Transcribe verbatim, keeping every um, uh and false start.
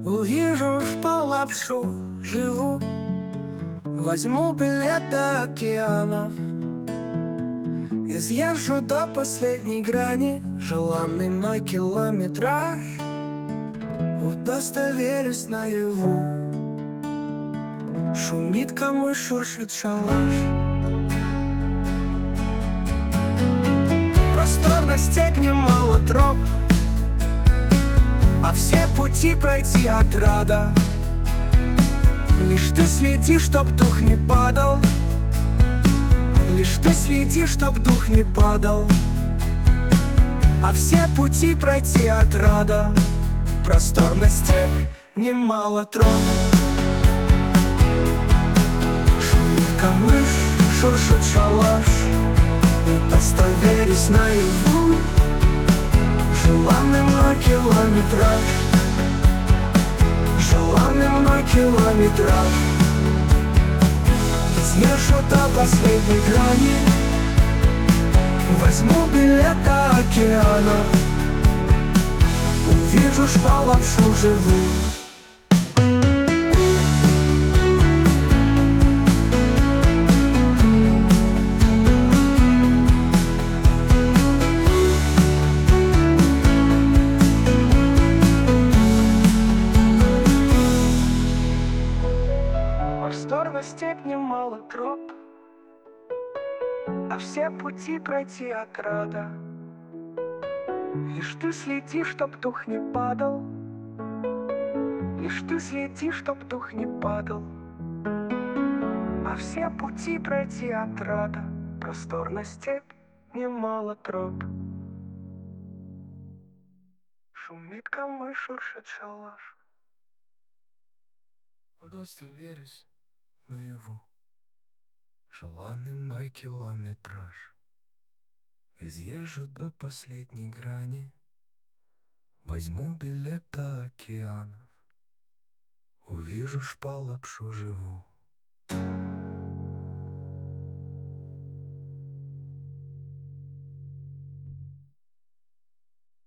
Увижу лапшу, живу. Возьму билет до океана и съезжу до последней грани. Желанный мой километраж удостоверюсь наяву. Шумит камыш, шуршит шалаш. Просторно степь, немало троп, а все пути пройти отрада. Лишь ты свети, чтоб дух не падал. Лишь ты свети, чтоб дух не падал. А все пути пройти отрада. Просторно степь, немало троп. Шумит камыш, шуршит шалаш. Удостоверюсь наяву. Желанный мой километраж. Желанный мой километраж. Съезжу до последней грани. Возьму билет до океана. Увижу шпалавшу живую. Просторно степь, немало троп, а все пути пройти отрада. Лишь ты следи, чтоб дух не падал. Лишь ты следи, чтоб дух не падал. А все пути пройти отрада. Просторно степь, немало троп. Шумит камыш, шуршит шалаш. Удостоверюсь наяву. Желанный мой километраж. Изъезжу до последней грани. Возьму билет до океанов. Увижу шпалапшу живу.